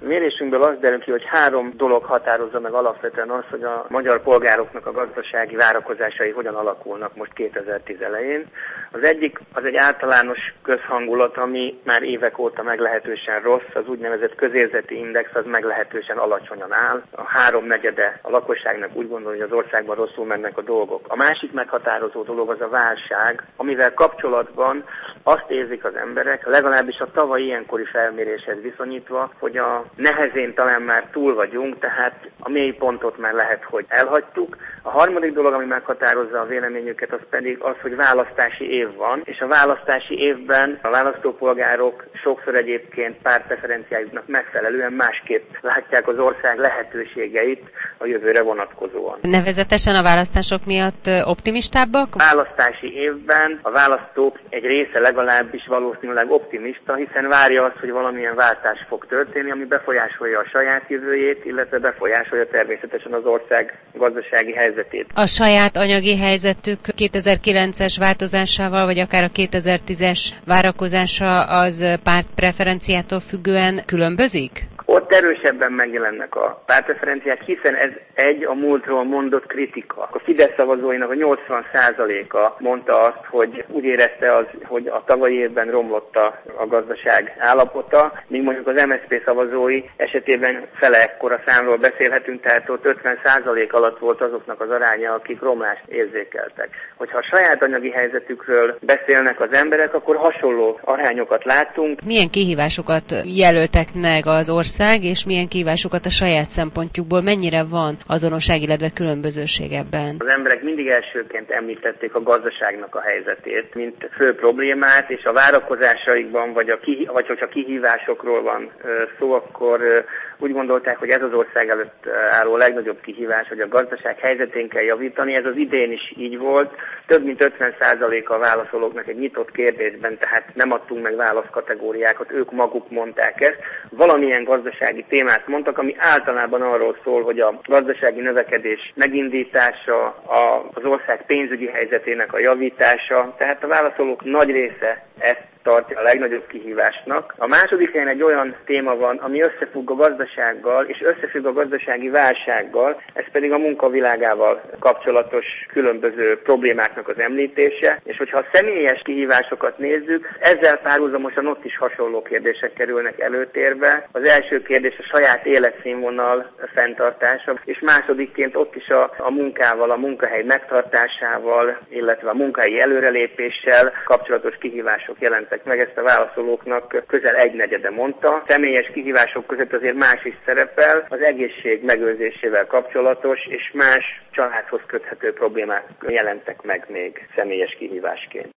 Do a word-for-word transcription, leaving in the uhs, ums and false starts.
mérésünkből az derül ki, hogy három dolog határozza meg alapvetően azt, hogy a magyar polgároknak a gazdasági várakozásai hogyan alakulnak most kétezer-tíz elején. Az egyik az egy általános közhangulat, ami már évek óta meglehetősen rossz, az úgynevezett közérzeti index az meglehetősen alacsonyan áll. A háromnegyede a lakosságnak úgy gondol, hogy az országban rosszul mennek a dolgok. A másik meghatározó dolog az a válság, amivel kapcsolatban azt érzik az emberek, legalábbis a tavalyi ilyenkori felméréshez viszonyítva, hogy a nehezén talán már túl vagyunk, tehát a mély pontot már lehet, hogy elhagytuk. A harmadik dolog, ami meghatározza a véleményüket, az pedig az, hogy választási év van, és a választási évben a választópolgárok sokszor egyébként pártpreferenciájuknak megfelelően másképp látják az ország lehetőségeit a jövőre vonatkozóan. Nevezetesen a választások miatt optimistábbak? A választási évben a választók egy része legalábbis valószínűleg optimista, hiszen várja azt, hogy valamilyen váltás fog történni, ami befolyásolja a saját jövőjét, illetve befolyásolja természetesen az ország gazdasági helyzetét. A saját anyagi helyzetük kétezer-kilences változásával, vagy akár a kétezer-tízes várakozása az pártpreferenciától függően különbözik? Ott erősebben megjelennek a pártpreferenciák, hiszen ez egy a múltról mondott kritika. A Fidesz szavazóinak a nyolcvan százaléka mondta azt, hogy úgy érezte, az, hogy a tavalyi évben romlott a, a gazdaság állapota, míg mondjuk az em es zé pé szavazói esetében fele ekkora számról beszélhetünk, tehát ott ötven százalék alatt volt azoknak az aránya, akik romlást érzékeltek. Hogyha a saját anyagi helyzetükről beszélnek az emberek, akkor hasonló arányokat látunk. Milyen kihívásokat jelöltek meg az ország, és milyen kihívásokat a saját szempontjukból, mennyire van azonosság, illetve különbözőség ebben? Az emberek mindig elsőként említették a gazdaságnak a helyzetét, mint fő problémát, és a várakozásaikban, vagy, a kihi- vagy hogyha kihívásokról van szó, akkor úgy gondolták, hogy ez az ország előtt álló legnagyobb kihívás, hogy a gazdaság helyzetén kell javítani. Ez az idén is így volt. Több mint ötven százaléka a válaszolóknak egy nyitott kérdésben, tehát nem adtunk meg válaszkategóriákat, ők maguk mondták ezt. Valamilyen gazdasági témát mondtak, ami általában arról szól, hogy a gazdasági növekedés megindítása, a, az ország pénzügyi helyzetének a javítása, tehát a válaszolók nagy része ezt tartja a legnagyobb kihívásnak. A második helyen egy olyan téma van, ami összefügg a gazdasággal, és összefügg a gazdasági válsággal, ez pedig a munkavilágával kapcsolatos különböző problémáknak az említése, és hogyha a személyes kihívásokat nézzük, ezzel párhuzamosan ott is hasonló kérdések kerülnek előtérbe. Az első kérdés a saját életszínvonal fenntartása, és másodikként ott is a, a munkával, a munkahely megtartásával, illetve a munkahelyi előrelépéssel kapcsolatos kihívások jelent meg, ezt a válaszolóknak közel egynegyede mondta. Személyes kihívások között azért más is szerepel, az egészség megőrzésével kapcsolatos és más családhoz köthető problémák jelentek meg még személyes kihívásként.